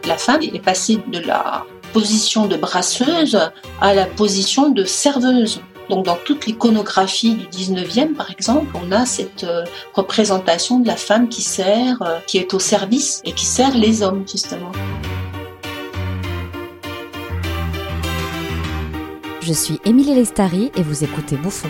La femme est passée de la position de brasseuse à la position de serveuse. Donc dans toute l'iconographie du 19e, par exemple, on a cette représentation de la femme qui sert, qui est au service et qui sert les hommes, justement. Je suis Émilie Lestari et vous écoutez Bouffon.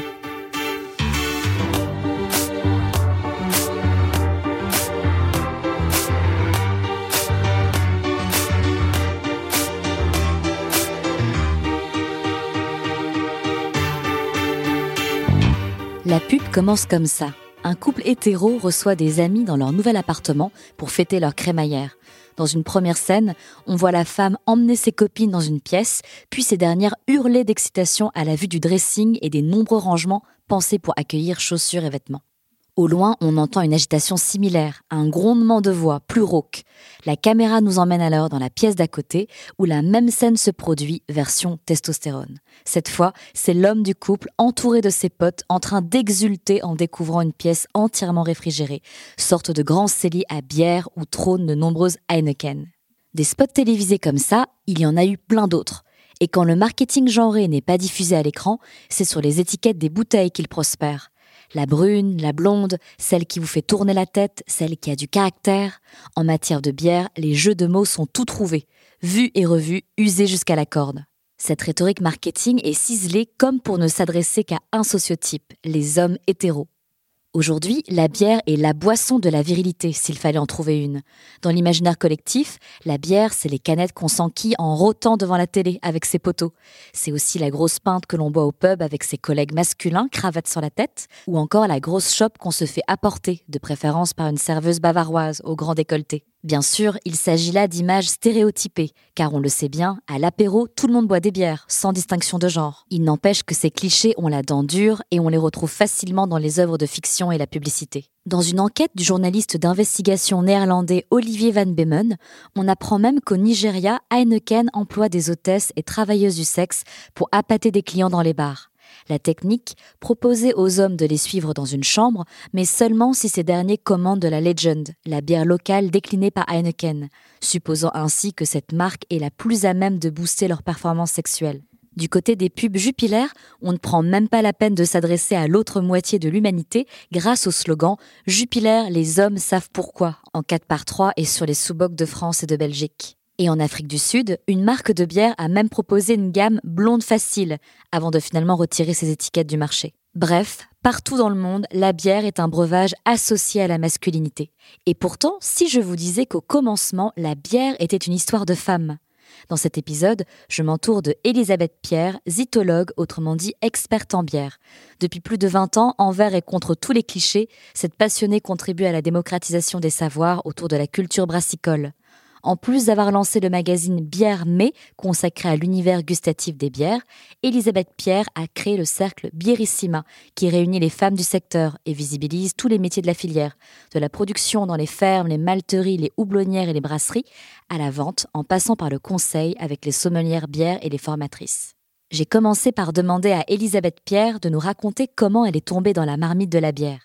La pub commence comme ça. Un couple hétéro reçoit des amis dans leur nouvel appartement pour fêter leur crémaillère. Dans une première scène, on voit la femme emmener ses copines dans une pièce, puis ces dernières hurler d'excitation à la vue du dressing et des nombreux rangements pensés pour accueillir chaussures et vêtements. Au loin, on entend une agitation similaire, un grondement de voix plus rauque. La caméra nous emmène alors dans la pièce d'à côté, où la même scène se produit, version testostérone. Cette fois, c'est l'homme du couple, entouré de ses potes, en train d'exulter en découvrant une pièce entièrement réfrigérée, sorte de grand cellier à bière où trônent de nombreuses Heineken. Des spots télévisés comme ça, il y en a eu plein d'autres. Et quand le marketing genré n'est pas diffusé à l'écran, c'est sur les étiquettes des bouteilles qu'il prospère. La brune, la blonde, celle qui vous fait tourner la tête, celle qui a du caractère. En matière de bière, les jeux de mots sont tout trouvés, vus et revus, usés jusqu'à la corde. Cette rhétorique marketing est ciselée comme pour ne s'adresser qu'à un sociotype, les hommes hétéros. Aujourd'hui, la bière est la boisson de la virilité, s'il fallait en trouver une. Dans l'imaginaire collectif, la bière, c'est les canettes qu'on s'enquille en rôtant devant la télé avec ses potos. C'est aussi la grosse pinte que l'on boit au pub avec ses collègues masculins, cravate sur la tête, ou encore la grosse chope qu'on se fait apporter, de préférence par une serveuse bavaroise au grand décolleté. Bien sûr, il s'agit là d'images stéréotypées, car on le sait bien, à l'apéro, tout le monde boit des bières, sans distinction de genre. Il n'empêche que ces clichés ont la dent dure et on les retrouve facilement dans les œuvres de fiction et la publicité. Dans une enquête du journaliste d'investigation néerlandais Olivier Van Beemen, on apprend même qu'au Nigeria, Heineken emploie des hôtesses et travailleuses du sexe pour appâter des clients dans les bars. La technique, proposer aux hommes de les suivre dans une chambre, mais seulement si ces derniers commandent de la Legend, la bière locale déclinée par Heineken, supposant ainsi que cette marque est la plus à même de booster leur performance sexuelle. Du côté des pubs Jupiler, on ne prend même pas la peine de s'adresser à l'autre moitié de l'humanité grâce au slogan « Jupiler, les hommes savent pourquoi » en 4x3 et sur les sous-bocs de France et de Belgique. Et en Afrique du Sud, une marque de bière a même proposé une gamme blonde facile avant de finalement retirer ses étiquettes du marché. Bref, partout dans le monde, la bière est un breuvage associé à la masculinité. Et pourtant, si je vous disais qu'au commencement, la bière était une histoire de femme. Dans cet épisode, je m'entoure de Elisabeth Pierre, zytologue, autrement dit experte en bière. Depuis plus de 20 ans, envers et contre tous les clichés, cette passionnée contribue à la démocratisation des savoirs autour de la culture brassicole. En plus d'avoir lancé le magazine Bière Mais, consacré à l'univers gustatif des bières, Elisabeth Pierre a créé le cercle Bierissima, qui réunit les femmes du secteur et visibilise tous les métiers de la filière, de la production dans les fermes, les malteries, les houblonnières et les brasseries, à la vente, en passant par le conseil avec les sommelières bières et les formatrices. J'ai commencé par demander à Elisabeth Pierre de nous raconter comment elle est tombée dans la marmite de la bière.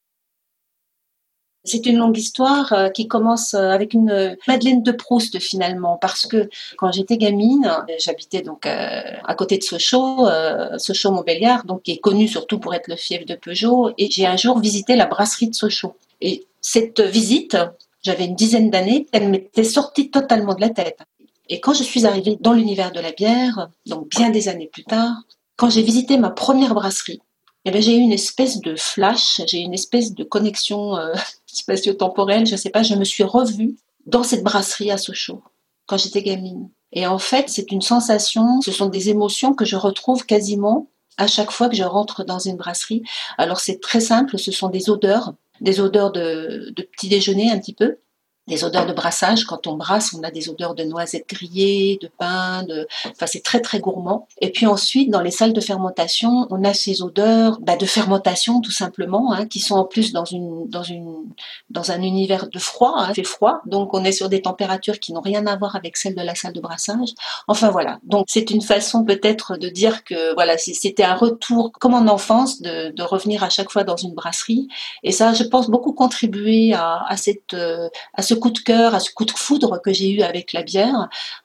C'est une longue histoire qui commence avec une Madeleine de Proust finalement, parce que quand j'étais gamine, j'habitais donc à côté de Sochaux-Montbéliard, donc qui est connu surtout pour être le fief de Peugeot, et j'ai un jour visité la brasserie de Sochaux. Et cette visite, j'avais une dizaine d'années, elle m'était sortie totalement de la tête. Et quand je suis arrivée dans l'univers de la bière, donc bien des années plus tard, quand j'ai visité ma première brasserie, eh bien, j'ai eu une espèce de flash, j'ai eu une espèce de connexion spatio-temporelle, je sais pas, je me suis revue dans cette brasserie à Sochaux, quand j'étais gamine. Et en fait, c'est une sensation, ce sont des émotions que je retrouve quasiment à chaque fois que je rentre dans une brasserie. Alors c'est très simple, ce sont des odeurs de petit déjeuner un petit peu, des odeurs de brassage. Quand on brasse, on a des odeurs de noisettes grillées, de pain, enfin c'est très très gourmand. Et puis ensuite, dans les salles de fermentation, on a ces odeurs de fermentation tout simplement, qui sont en plus dans un univers de froid, il fait froid, donc on est sur des températures qui n'ont rien à voir avec celles de la salle de brassage. Enfin voilà, donc c'est une façon peut-être de dire que voilà, c'était un retour comme en enfance de revenir à chaque fois dans une brasserie. Et ça, je pense, beaucoup contribué à ce ce coup de cœur, à ce coup de foudre que j'ai eu avec la bière.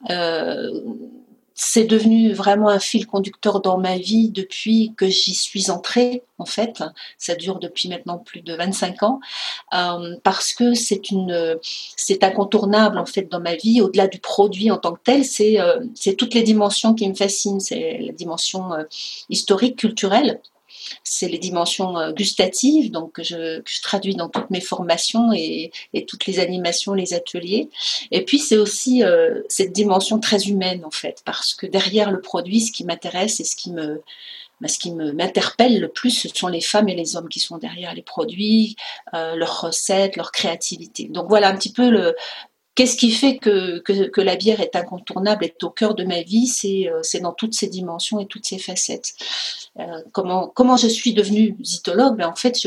C'est devenu vraiment un fil conducteur dans ma vie depuis que j'y suis entrée, en fait. Ça dure depuis maintenant plus de 25 ans, parce que c'est incontournable, en fait, dans ma vie. Au-delà du produit en tant que tel, c'est toutes les dimensions qui me fascinent. C'est la dimension historique, culturelle. C'est les dimensions gustatives, donc que je traduis dans toutes mes formations et toutes les animations, les ateliers. Et puis c'est aussi cette dimension très humaine, en fait, parce que derrière le produit, ce qui m'intéresse et ce qui m'interpelle le plus, ce sont les femmes et les hommes qui sont derrière les produits, leurs recettes, leur créativité. Donc voilà un petit peu qu'est-ce qui fait que la bière est incontournable, est au cœur de ma vie, c'est dans toutes ces dimensions et toutes ces facettes. Comment je suis devenue zytologue? En fait,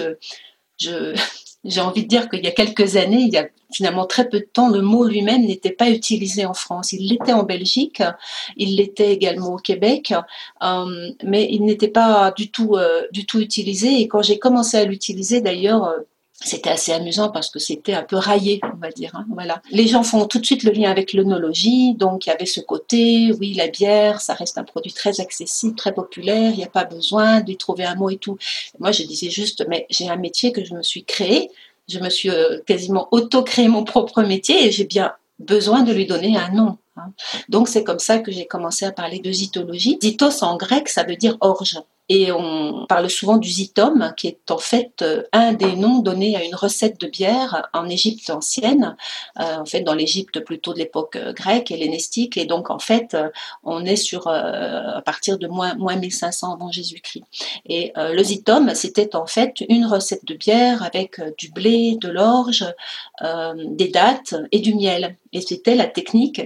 j'ai envie de dire qu'il y a quelques années, il y a finalement très peu de temps, le mot lui-même n'était pas utilisé en France. Il l'était en Belgique, il l'était également au Québec, mais il n'était pas du tout utilisé. Et quand j'ai commencé à l'utiliser, d'ailleurs, c'était assez amusant parce que c'était un peu raillé, on va dire. Hein, voilà. Les gens font tout de suite le lien avec l'œnologie, donc il y avait ce côté, oui, la bière, ça reste un produit très accessible, très populaire, il n'y a pas besoin d'y trouver un mot et tout. Moi, je disais juste, mais j'ai un métier que je me suis créé, je me suis quasiment auto-créé mon propre métier et j'ai bien besoin de lui donner un nom. Hein. Donc c'est comme ça que j'ai commencé à parler de zytologie. Zytos en grec, ça veut dire orge. Et on parle souvent du zytome, qui est en fait un des noms donnés à une recette de bière en Égypte ancienne, en fait dans l'Égypte plutôt de l'époque grecque, hellénistique, et donc en fait on est sur à partir de moins 1500 avant Jésus-Christ. Et le zytome, c'était en fait une recette de bière avec du blé, de l'orge, des dattes et du miel. Et c'était la technique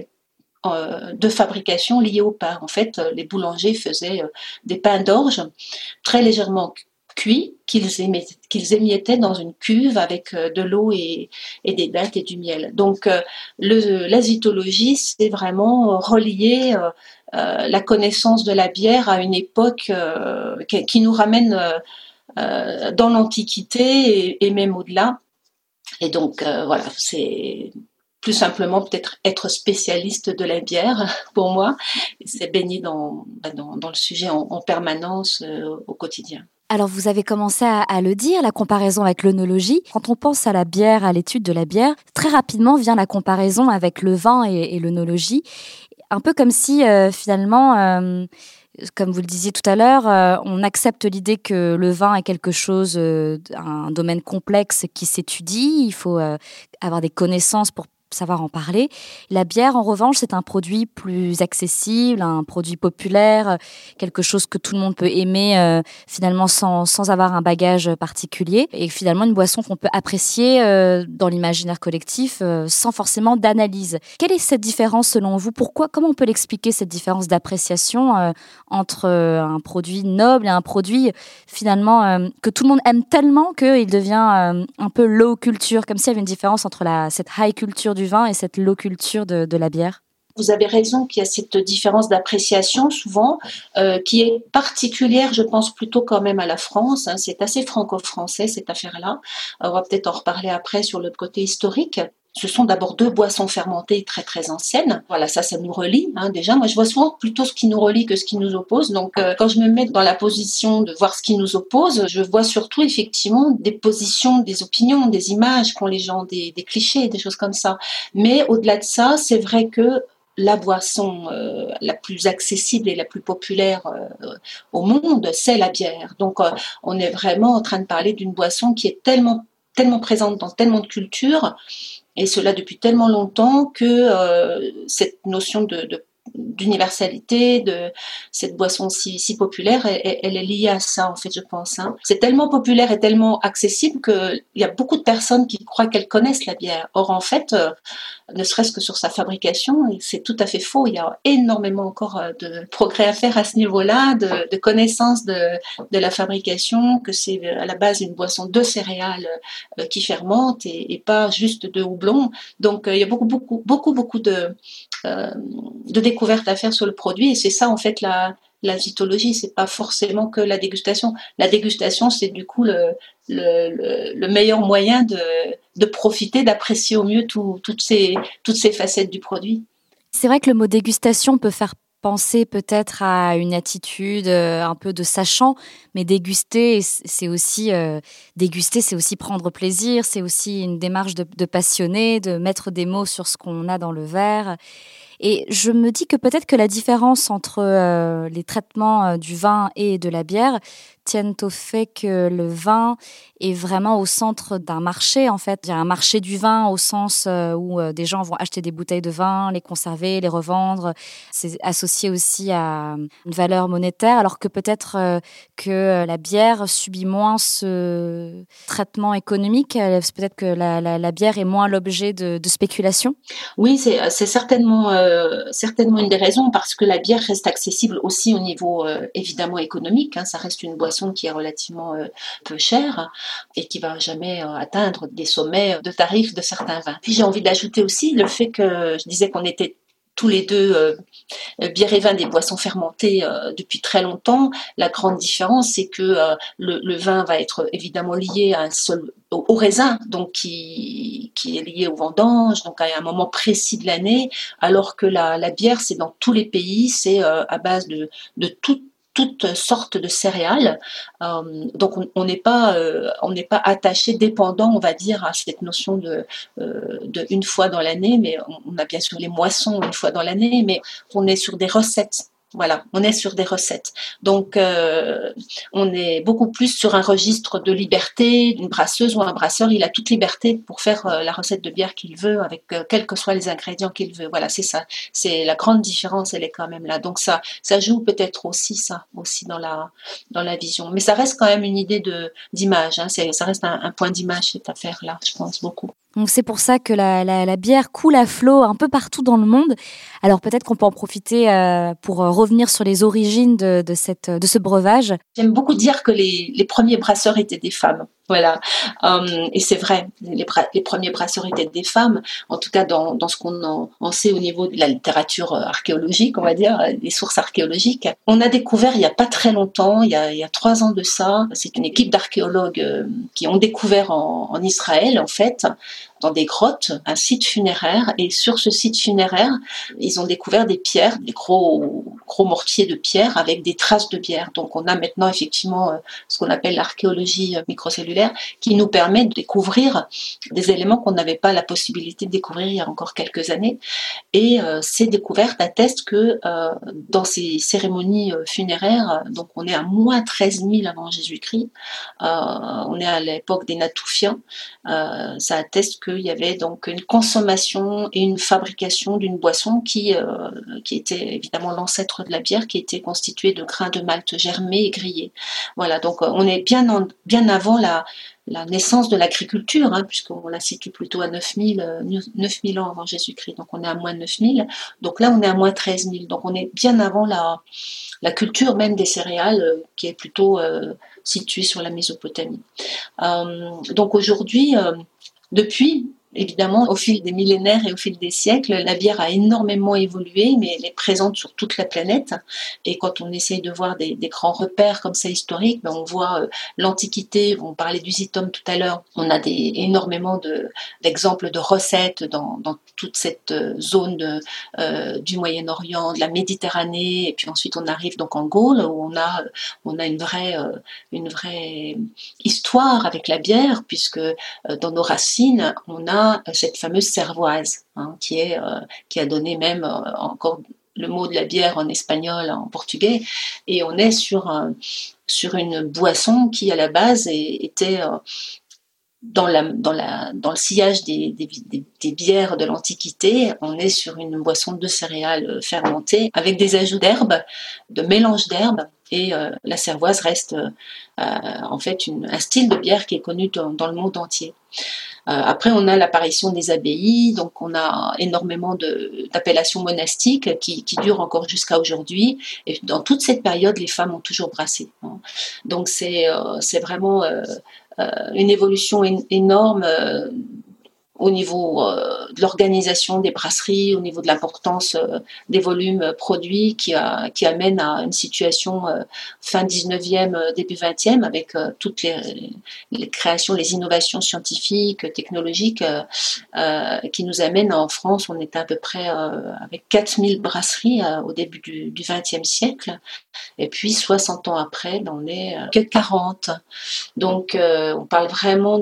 de fabrication liée au pain. En fait, les boulangers faisaient des pains d'orge très légèrement cuits qu'ils émiettaient dans une cuve avec de l'eau et des dattes et du miel. Donc, la zytologie, c'est vraiment relier la connaissance de la bière à une époque qui nous ramène dans l'Antiquité et même au-delà. Et donc, voilà, c'est plus simplement peut-être être spécialiste de la bière pour moi. C'est baigner dans le sujet en permanence au quotidien. Alors, vous avez commencé à le dire, la comparaison avec l'œnologie. Quand on pense à la bière, à l'étude de la bière, très rapidement vient la comparaison avec le vin et l'œnologie. Un peu comme si, finalement, comme vous le disiez tout à l'heure, on accepte l'idée que le vin est quelque chose, un domaine complexe qui s'étudie. Il faut avoir des connaissances pour savoir en parler. La bière, en revanche, c'est un produit plus accessible, un produit populaire, quelque chose que tout le monde peut aimer finalement sans avoir un bagage particulier, et finalement une boisson qu'on peut apprécier dans l'imaginaire collectif sans forcément d'analyse. Quelle est cette différence selon vous? Comment on peut l'expliquer, cette différence d'appréciation entre un produit noble et un produit finalement que tout le monde aime tellement qu'il devient un peu low culture, comme s'il y avait une différence entre cette high culture du vin et cette low culture de la bière? Vous avez raison qu'il y a cette différence d'appréciation souvent qui est particulière, je pense, plutôt quand même à la France. Hein. C'est assez franco-français cette affaire-là. On va peut-être en reparler après sur le côté historique. Ce sont d'abord deux boissons fermentées très très anciennes. Voilà, ça nous relie. Hein, déjà, moi je vois souvent plutôt ce qui nous relie que ce qui nous oppose. Donc quand je me mets dans la position de voir ce qui nous oppose, je vois surtout effectivement des positions, des opinions, des images qu'ont les gens, des clichés, des choses comme ça. Mais au-delà de ça, c'est vrai que la boisson la plus accessible et la plus populaire au monde, c'est la bière. Donc on est vraiment en train de parler d'une boisson qui est tellement présente dans tellement de cultures, et cela depuis tellement longtemps que cette notion d'universalité, de cette boisson si populaire, elle est liée à ça, en fait, je pense. Hein. C'est tellement populaire et tellement accessible qu'il y a beaucoup de personnes qui croient qu'elles connaissent la bière. Or, en fait, ne serait-ce que sur sa fabrication, c'est tout à fait faux. Il y a énormément encore de progrès à faire à ce niveau-là, de connaissance de la fabrication, que c'est à la base une boisson de céréales qui fermente et pas juste de houblon. Donc, il y a beaucoup de découvertes à faire sur le produit, et c'est ça en fait la la zytologie, c'est pas forcément que la dégustation. La dégustation, c'est du coup le meilleur moyen de profiter, d'apprécier au mieux toutes ces facettes du produit. C'est vrai que le mot dégustation peut faire penser peut-être à une attitude un peu de sachant, mais déguster, c'est aussi prendre plaisir, c'est aussi une démarche de passionné, de mettre des mots sur ce qu'on a dans le verre. Et je me dis que peut-être que la différence entre les traitements du vin et de la bière tiennent au fait que le vin est vraiment au centre d'un marché. En fait, il y a un marché du vin au sens où des gens vont acheter des bouteilles de vin, les conserver, les revendre. C'est associé aussi à une valeur monétaire, alors que peut-être que la bière subit moins ce traitement économique. Peut-être que la bière est moins l'objet de spéculation. Oui, c'est certainement une des raisons, parce que la bière reste accessible aussi au niveau évidemment économique. Ça reste une boisson qui est relativement peu chère et qui va jamais atteindre des sommets de tarifs de certains vins. Puis j'ai envie d'ajouter aussi le fait que je disais qu'on était tous les deux bière et vin des boissons fermentées depuis très longtemps. La grande différence, c'est que le vin va être évidemment lié au raisin, donc qui est lié aux vendanges, donc à un moment précis de l'année, alors que la bière, c'est dans tous les pays, c'est à base de toutes sortes de céréales. Donc on n'est pas attaché, dépendant, on va dire, à cette notion de une fois dans l'année, mais on a bien sûr les moissons une fois dans l'année, mais on est sur des recettes. Voilà, on est sur des recettes. Donc, on est beaucoup plus sur un registre de liberté. Une brasseuse ou un brasseur, il a toute liberté pour faire la recette de bière qu'il veut, avec quels que soient les ingrédients qu'il veut. Voilà, c'est ça. C'est la grande différence, elle est quand même là. Donc ça joue peut-être aussi dans la vision. Mais ça reste quand même une idée d'image. Ça reste un point d'image, cette affaire-là, je pense beaucoup. Donc c'est pour ça que la bière coule à flot un peu partout dans le monde. Alors peut-être qu'on peut en profiter pour revenir sur les origines de ce breuvage. J'aime beaucoup dire que les premiers brasseurs étaient des femmes. Voilà, et c'est vrai, les premiers brasseurs étaient des femmes, en tout cas dans ce qu'on en sait au niveau de la littérature archéologique, on va dire, des sources archéologiques. On a découvert il n'y a pas très longtemps, il y a 3 ans de ça, c'est une équipe d'archéologues qui ont découvert en Israël, en fait, dans des grottes, un site funéraire, et sur ce site funéraire, ils ont découvert des pierres, des gros mortiers de pierre avec des traces de bière. Donc on a maintenant effectivement ce qu'on appelle l'archéologie microcellulaire, qui nous permet de découvrir des éléments qu'on n'avait pas la possibilité de découvrir il y a encore quelques années. Et ces découvertes attestent que dans ces cérémonies funéraires, donc on est à moins 13 000 avant Jésus-Christ, on est à l'époque des Natoufiens, ça atteste qu'il y avait donc une consommation et une fabrication d'une boisson qui était évidemment l'ancêtre de la bière, qui était constituée de grains de malt germés et grillés. Voilà, donc on est bien avant la naissance de l'agriculture, puisqu'on la situe plutôt à 9000 ans avant Jésus-Christ, donc on est à moins 9000, donc là on est à moins 13 000, donc on est bien avant la culture même des céréales, qui est plutôt située sur la Mésopotamie. Donc aujourd'hui, depuis, évidemment, au fil des millénaires et au fil des siècles, la bière a énormément évolué, mais elle est présente sur toute la planète. Et quand on essaye de voir des grands repères comme ça historiques, on voit l'Antiquité, on parlait du Zytom tout à l'heure, on a énormément d'exemples de recettes dans toute cette zone du Moyen-Orient, de la Méditerranée, et puis ensuite on arrive donc en Gaule, où on a une vraie histoire avec la bière, puisque dans nos racines, on a cette fameuse cervoise, qui a donné même encore le mot de la bière en espagnol, en portugais, et on est sur une boisson qui à la base était dans le sillage des bières de l'Antiquité. On est sur une boisson de céréales fermentées avec des ajouts d'herbes, de mélange d'herbes, et la cervoise reste en fait un style de bière qui est connu dans le monde entier. Après, on a l'apparition des abbayes, donc on a énormément d'appellations monastiques qui durent encore jusqu'à aujourd'hui. Et dans toute cette période, les femmes ont toujours brassé. Donc c'est vraiment une évolution énorme au niveau de l'organisation des brasseries, au niveau de l'importance des volumes produits qui amène à une situation fin 19e, début 20e avec toutes les créations, les innovations scientifiques, technologiques qui nous amènent en France. On était à peu près avec 4000 brasseries au début du 20e siècle. Et puis 60 ans après, on est que 40. Donc on parle vraiment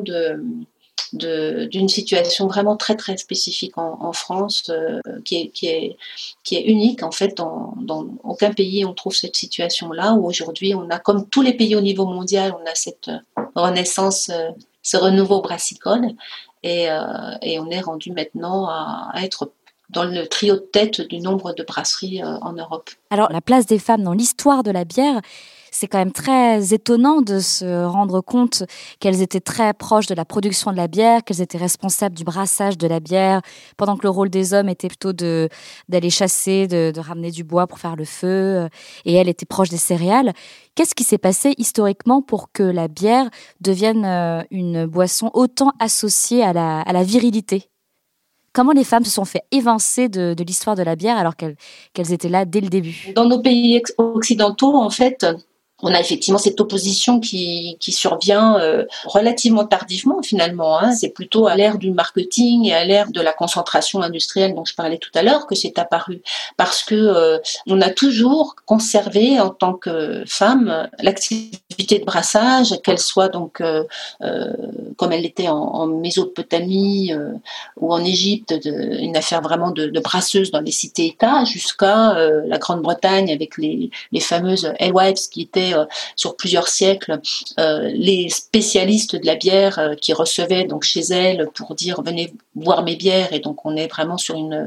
d'une situation vraiment très très spécifique en France qui est unique en fait. Dans aucun pays on trouve cette situation là où aujourd'hui on a, comme tous les pays au niveau mondial, on a cette renaissance, ce renouveau brassicole et on est rendu maintenant à être dans le trio de tête du nombre de brasseries en Europe. Alors la place des femmes dans l'histoire de la bière, c'est quand même très étonnant de se rendre compte qu'elles étaient très proches de la production de la bière, qu'elles étaient responsables du brassage de la bière, pendant que le rôle des hommes était plutôt d'aller chasser, de ramener du bois pour faire le feu, et elles étaient proches des céréales. Qu'est-ce qui s'est passé historiquement pour que la bière devienne une boisson autant associée à la virilité ? Comment les femmes se sont fait évincer de l'histoire de la bière alors qu'elles étaient là dès le début ? Dans nos pays occidentaux, en fait, on a effectivement cette opposition qui survient relativement tardivement finalement. C'est plutôt à l'ère du marketing et à l'ère de la concentration industrielle dont je parlais tout à l'heure que c'est apparu. Parce que on a toujours conservé en tant que femme l'activité de brassage, qu'elle soit donc comme elle l'était en Mésopotamie ou en Égypte, une affaire vraiment de brasseuse dans les cités-États, jusqu'à la Grande-Bretagne avec les fameuses alewives qui étaient sur plusieurs siècles les spécialistes de la bière qui recevaient donc chez elles pour dire venez boire mes bières, et donc on est vraiment sur une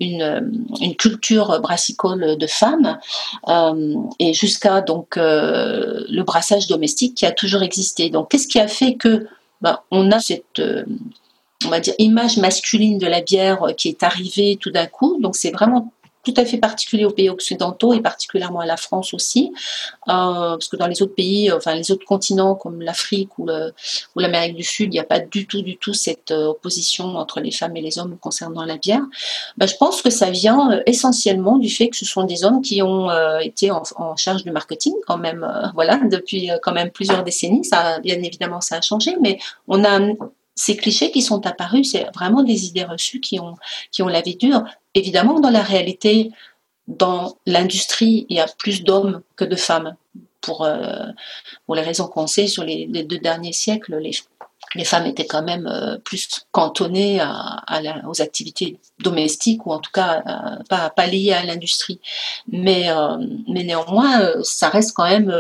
culture brassicole de femmes et jusqu'à donc le brassage domestique qui a toujours existé. Donc qu'est-ce qui a fait que on a cette on va dire image masculine de la bière qui est arrivée tout d'un coup? Donc c'est vraiment tout à fait particulier aux pays occidentaux et particulièrement à la France aussi, parce que dans les autres pays, enfin les autres continents comme l'Afrique ou l'Amérique du Sud, il n'y a pas du tout cette opposition entre les femmes et les hommes concernant la bière. Je pense que ça vient essentiellement du fait que ce sont des hommes qui ont été en charge du marketing quand même, depuis quand même plusieurs décennies. Ça, bien évidemment, ça a changé, mais on a ces clichés qui sont apparus, c'est vraiment des idées reçues qui ont la vie dure. Évidemment, dans la réalité, dans l'industrie, il y a plus d'hommes que de femmes. Pour les raisons qu'on sait, sur les 2 derniers siècles, les femmes étaient quand même plus cantonnées aux activités domestiques, ou en tout cas pas liées à l'industrie. Mais néanmoins, ça reste quand même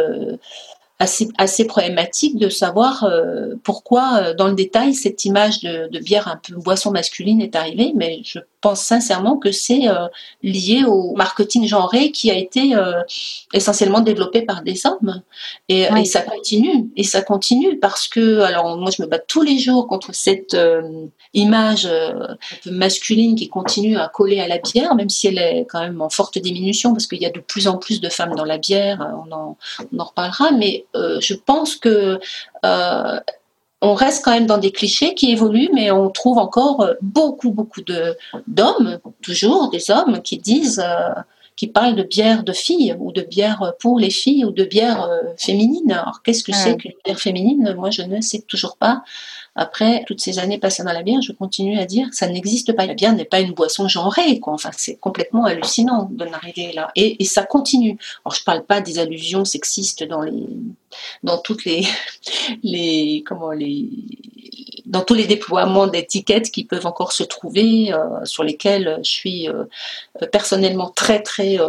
assez problématique de savoir pourquoi, dans le détail, cette image de bière un peu boisson masculine est arrivée, mais je pense sincèrement que c'est lié au marketing genré qui a été essentiellement développé par des hommes. Et ça continue parce que, alors moi je me bats tous les jours contre cette image un peu masculine qui continue à coller à la bière, même si elle est quand même en forte diminution, parce qu'il y a de plus en plus de femmes dans la bière, on en reparlera, mais je pense que on reste quand même dans des clichés qui évoluent, mais on trouve encore beaucoup d'hommes, toujours des hommes, qui disent, qui parlent de bière de filles, ou de bière pour les filles, ou de bière féminine. Alors qu'est-ce que c'est qu'une bière féminine? Moi, je ne sais toujours pas. Après toutes ces années passées dans la bière, je continue à dire que ça n'existe pas. La bière n'est pas une boisson genrée, quoi. Enfin, c'est complètement hallucinant d'en arriver là. Et ça continue. Alors, je parle pas des allusions sexistes dans toutes dans tous les déploiements d'étiquettes qui peuvent encore se trouver, sur lesquels je suis personnellement très très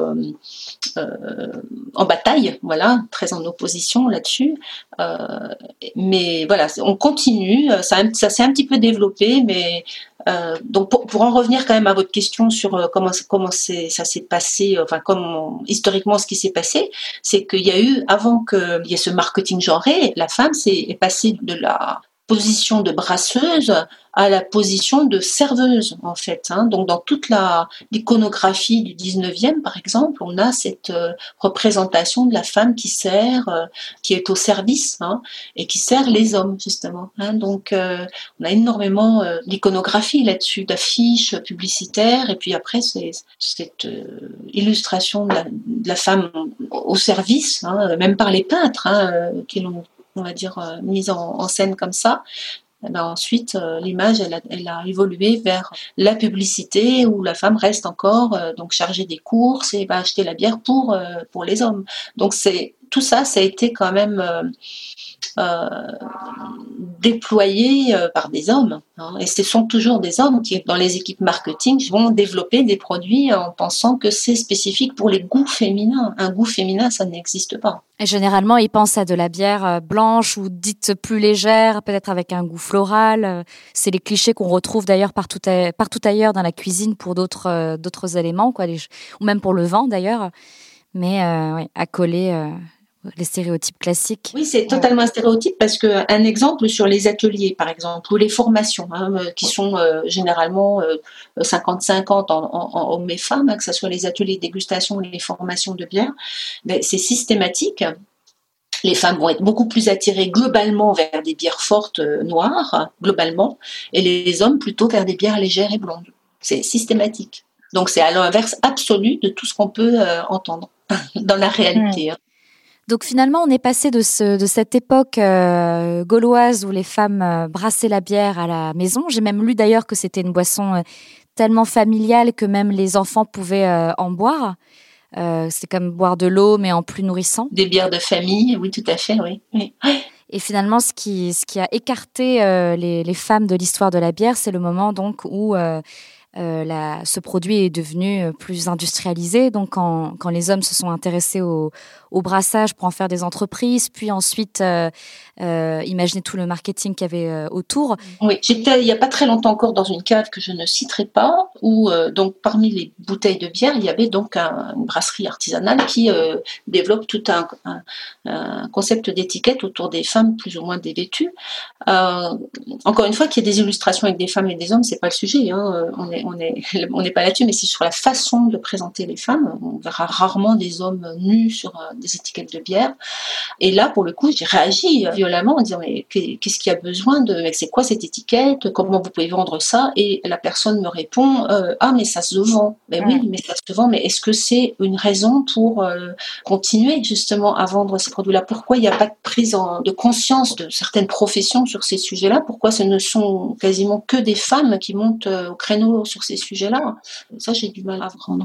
en bataille, voilà, très en opposition là-dessus. Mais voilà, on continue. Ça s'est un petit peu développé, mais donc pour en revenir quand même à votre question sur comment ça s'est passé, enfin comment historiquement ce qui s'est passé, c'est qu'il y a eu, avant qu'il y ait ce marketing genré, la femme est passée de la position de brasseuse à la position de serveuse, en fait. Donc, dans toute l'iconographie du 19e, par exemple, on a cette représentation de la femme qui sert, qui est au service, et qui sert les hommes, justement. Donc, on a énormément d'iconographie là-dessus, d'affiches publicitaires, et puis après, c'est cette illustration de la femme au service, même par les peintres, qui l'ont, on va dire, mise en scène comme ça. Ensuite, l'image, elle a évolué vers la publicité où la femme reste encore donc chargée des courses et va acheter la bière pour les hommes. Donc tout ça, ça a été quand même déployés par des hommes. Et ce sont toujours des hommes qui, dans les équipes marketing, vont développer des produits en pensant que c'est spécifique pour les goûts féminins. Un goût féminin, ça n'existe pas. Et généralement, ils pensent à de la bière blanche ou dite plus légère, peut-être avec un goût floral. C'est les clichés qu'on retrouve d'ailleurs partout ailleurs dans la cuisine pour d'autres éléments, quoi, ou même pour le vin d'ailleurs. Mais à coller... les stéréotypes classiques. Oui, c'est totalement un stéréotype parce qu'un exemple sur les ateliers, par exemple, ou les formations, qui sont généralement 50-50 en hommes et femmes, que ce soit les ateliers de dégustation ou les formations de bière, c'est systématique. Les femmes vont être beaucoup plus attirées globalement vers des bières fortes noires, globalement, et les hommes plutôt vers des bières légères et blondes. C'est systématique. Donc c'est à l'inverse absolu de tout ce qu'on peut entendre dans la réalité. Donc finalement, on est passé de cette époque gauloise où les femmes brassaient la bière à la maison. J'ai même lu d'ailleurs que c'était une boisson tellement familiale que même les enfants pouvaient en boire. C'est comme boire de l'eau, mais en plus nourrissant. Des bières de famille, oui, tout à fait, oui. Et finalement, ce qui a écarté les femmes de l'histoire de la bière, c'est le moment donc où... ce produit est devenu plus industrialisé, donc quand les hommes se sont intéressés au brassage pour en faire des entreprises, puis ensuite imaginez tout le marketing qu'il y avait autour. Oui, j'étais il n'y a pas très longtemps encore dans une cave que je ne citerai pas, où donc parmi les bouteilles de bière, il y avait donc une brasserie artisanale qui développe tout un concept d'étiquette autour des femmes plus ou moins dévêtues. Encore une fois, qu'il y ait des illustrations avec des femmes et des hommes, c'est pas le sujet. On n'est pas là-dessus, mais c'est sur la façon de présenter les femmes. On verra rarement des hommes nus sur des étiquettes de bière. Et là, pour le coup, j'ai réagi violemment en disant mais qu'est-ce qu'il y a besoin de, mais c'est quoi cette étiquette, comment vous pouvez vendre ça? Et la personne me répond mais ça se vend. Ben oui, mais ça se vend. Mais est-ce que c'est une raison pour continuer justement à vendre ces produits-là? Pourquoi il n'y a pas de prise de conscience de certaines professions sur ces sujets-là? Pourquoi ce ne sont quasiment que des femmes qui montent au créneau sur ces sujets-là? Ça, j'ai du mal à prendre.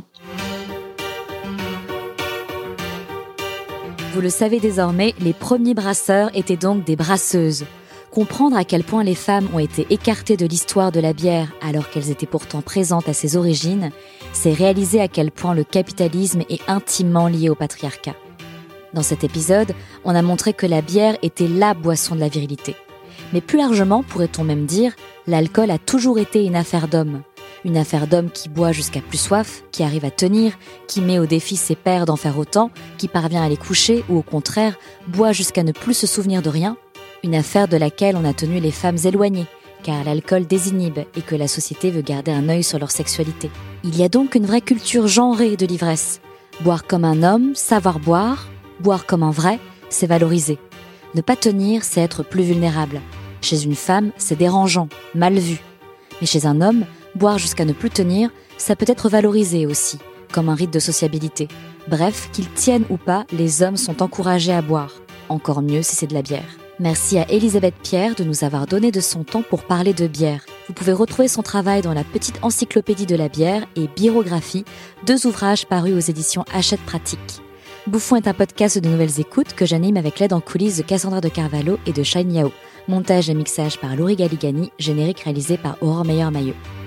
Vous le savez désormais, les premiers brasseurs étaient donc des brasseuses. Comprendre à quel point les femmes ont été écartées de l'histoire de la bière alors qu'elles étaient pourtant présentes à ses origines, c'est réaliser à quel point le capitalisme est intimement lié au patriarcat. Dans cet épisode, on a montré que la bière était la boisson de la virilité. Mais plus largement, pourrait-on même dire, l'alcool a toujours été une affaire d'hommes. Une affaire d'homme qui boit jusqu'à plus soif, qui arrive à tenir, qui met au défi ses pairs d'en faire autant, qui parvient à les coucher ou au contraire, boit jusqu'à ne plus se souvenir de rien. Une affaire de laquelle on a tenu les femmes éloignées, car l'alcool désinhibe et que la société veut garder un œil sur leur sexualité. Il y a donc une vraie culture genrée de l'ivresse. Boire comme un homme, savoir boire comme un vrai, c'est valoriser. Ne pas tenir, c'est être plus vulnérable. Chez une femme, c'est dérangeant, mal vu. Mais chez un homme, boire jusqu'à ne plus tenir, ça peut être valorisé aussi, comme un rite de sociabilité. Bref, qu'ils tiennent ou pas, les hommes sont encouragés à boire. Encore mieux si c'est de la bière. Merci à Elisabeth Pierre de nous avoir donné de son temps pour parler de bière. Vous pouvez retrouver son travail dans la petite encyclopédie de la bière et Birographie, 2 ouvrages parus aux éditions Hachette Pratique. Bouffon est un podcast de Nouvelles Écoutes que j'anime avec l'aide en coulisses de Cassandra de Carvalho et de Shine Yao. Montage et mixage par Laurie Galigani, générique réalisé par Aurore Meyer-Mailleux.